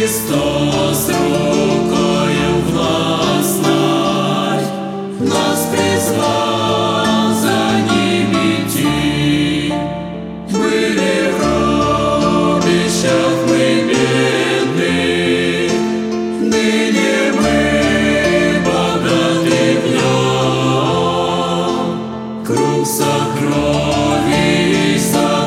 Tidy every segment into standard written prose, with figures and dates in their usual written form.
Христос рукою властной нас призвал за Ним идти. Были в робищах мы бедны, ныне мы богаты в Нем. Круг сокровищ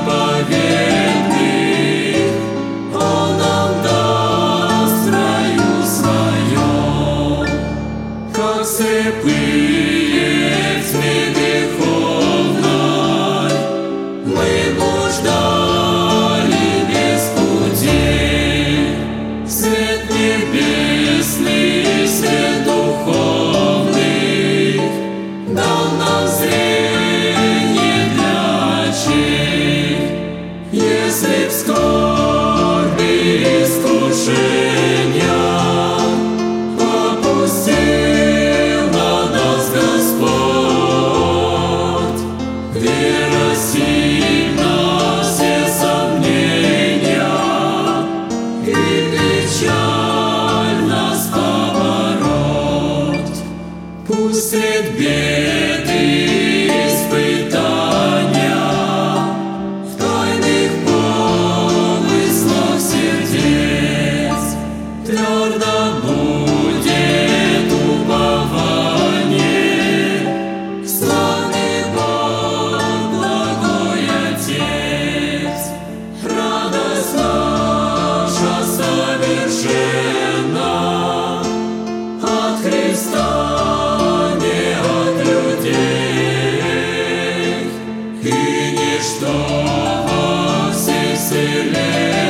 заповедных Он нам даст в раю своем. Как слепые в тьме греховной мы блуждали без путей. Свет небесный, свет духовный дал нам зрение для очей. Если в скорби искушения попустил на нас Господь, вера сильна все сомнения, и печаль нас побороть. Пусть средь бед и испытания в тайных помыслах сердец твердо будет упование. Славный Бог, благой Отец, радость наша совершенна от Христа, не от людей. И ничто во всей вселенной